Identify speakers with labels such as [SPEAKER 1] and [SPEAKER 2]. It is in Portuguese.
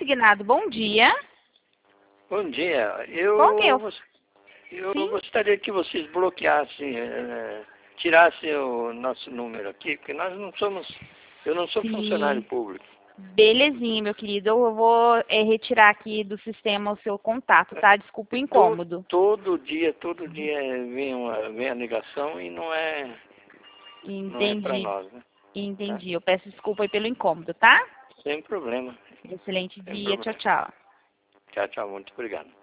[SPEAKER 1] designado. Bom dia.
[SPEAKER 2] Bom dia. Eu
[SPEAKER 1] Sim?
[SPEAKER 2] gostaria que vocês bloqueassem, tirassem o nosso número aqui, porque eu não sou funcionário
[SPEAKER 1] Sim.
[SPEAKER 2] público.
[SPEAKER 1] Belezinha, meu querido. Eu vou retirar aqui do sistema o seu contato, tá? Desculpa o incômodo.
[SPEAKER 2] Todo dia vem a ligação e não é para
[SPEAKER 1] Entendi.
[SPEAKER 2] nós, né? Tá?
[SPEAKER 1] Entendi. Eu peço desculpa aí pelo incômodo, tá?
[SPEAKER 2] Sem problema.
[SPEAKER 1] Excelente
[SPEAKER 2] Sem
[SPEAKER 1] dia. Tchau,
[SPEAKER 2] problema.
[SPEAKER 1] tchau.
[SPEAKER 2] Tchau, tchau. Muito obrigado.